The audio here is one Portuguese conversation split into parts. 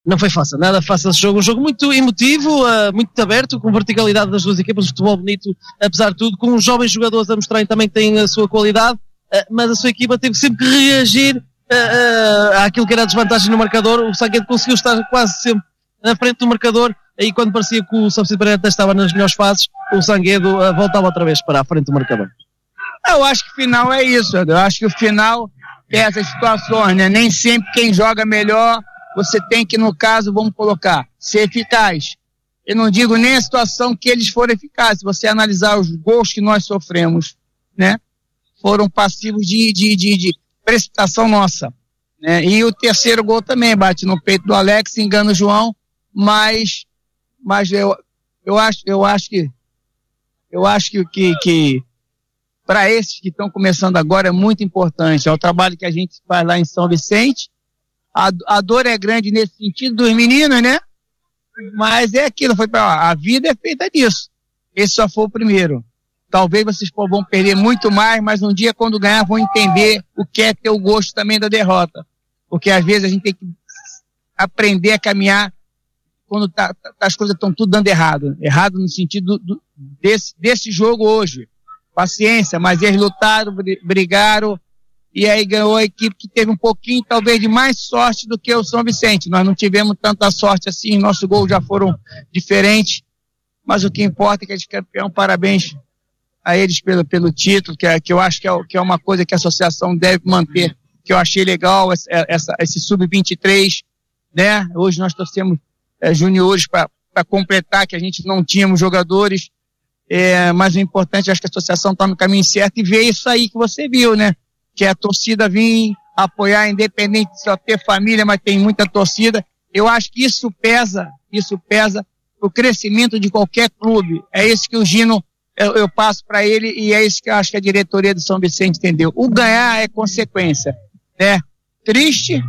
Não foi fácil, nada fácil esse jogo. Um jogo muito emotivo, muito aberto, com verticalidade das duas equipas, futebol bonito, apesar de tudo, com os jovens jogadores a mostrarem também que têm a sua qualidade, mas a sua equipa teve sempre que reagir àquilo que era a desvantagem no marcador. O Sanguedo conseguiu estar quase sempre na frente do marcador, e quando parecia que o São Vicente Pereira estava nas melhores fases, o Sanguedo voltava outra vez para a frente do marcador. Eu acho que o final é isso, eu acho que o final é essas situações, né? Nem sempre quem joga melhor, você tem que, no caso, vamos colocar, ser eficaz. Eu não digo nem a situação que eles foram eficazes. Se você analisar os gols que nós sofremos, né? Foram passivos de precipitação nossa, né? E o terceiro gol também bate no peito do Alex, engana o João, mas eu acho que para esses que estão começando agora é muito importante. É o trabalho que a gente faz lá em São Vicente. A dor é grande nesse sentido dos meninos, né? Mas é aquilo, a vida é feita disso. Esse só foi o primeiro. Talvez vocês vão perder muito mais, mas um dia quando ganhar vão entender o que é ter o gosto também da derrota. Porque às vezes a gente tem que aprender a caminhar quando as coisas estão tudo dando errado. Errado no sentido desse jogo hoje. Paciência, mas eles lutaram, brigaram, e aí ganhou a equipe que teve um pouquinho, talvez, de mais sorte do que o São Vicente. Nós não tivemos tanta sorte assim, nossos gols já foram diferentes, mas o que importa é que a gente é campeão. Parabéns a eles pelo título, que eu acho que é uma coisa que a associação deve manter, que eu achei legal, esse sub-23, né? Hoje nós torcemos juniores para completar, que a gente não tínhamos jogadores, mas o importante, acho que a associação está no caminho certo, e ver isso aí que você viu, né? Que a torcida vir apoiar, independente de só ter família, mas tem muita torcida. Eu acho que isso pesa o crescimento de qualquer clube. É isso que o Gino, eu passo para ele, e é isso que eu acho que a diretoria do São Vicente entendeu. O ganhar é consequência, né? Triste,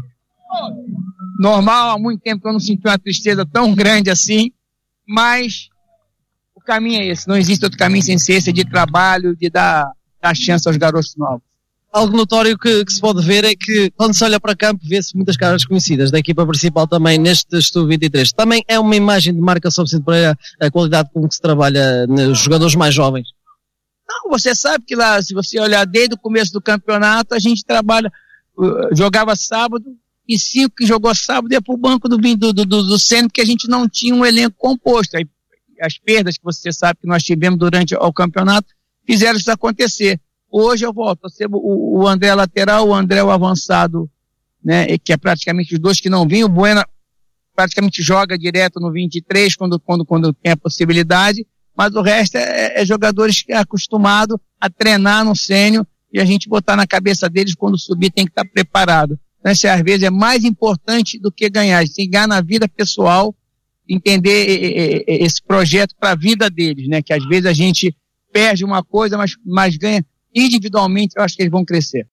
normal, há muito tempo que eu não senti uma tristeza tão grande assim, mas o caminho é esse. Não existe outro caminho sem ser esse de trabalho, de dar chance aos garotos novos. Algo notório que se pode ver é que, quando se olha para campo, vê-se muitas caras conhecidas da equipa principal também neste Sub-23. Também é uma imagem de marca São Vicente Pereira a qualidade com que se trabalha nos jogadores mais jovens? Não, você sabe que lá, se você olhar desde o começo do campeonato, a gente trabalha, jogava sábado, e 5 que jogou sábado ia para o banco do centro, porque a gente não tinha um elenco composto. Aí, as perdas que você sabe que nós tivemos durante o campeonato fizeram isso acontecer. Hoje eu volto, o André lateral, o André o avançado, né, que é praticamente os dois que não vinham. O Bueno praticamente joga direto no 23 quando tem a possibilidade, mas o resto é jogadores que é acostumado a treinar no sênior, e a gente botar na cabeça deles quando subir tem que estar preparado. Então, isso às vezes é mais importante do que ganhar. A gente tem que ganhar na vida pessoal, entender esse projeto para a vida deles, né, que às vezes a gente perde uma coisa, mas ganha individualmente. Eu acho que eles vão crescer.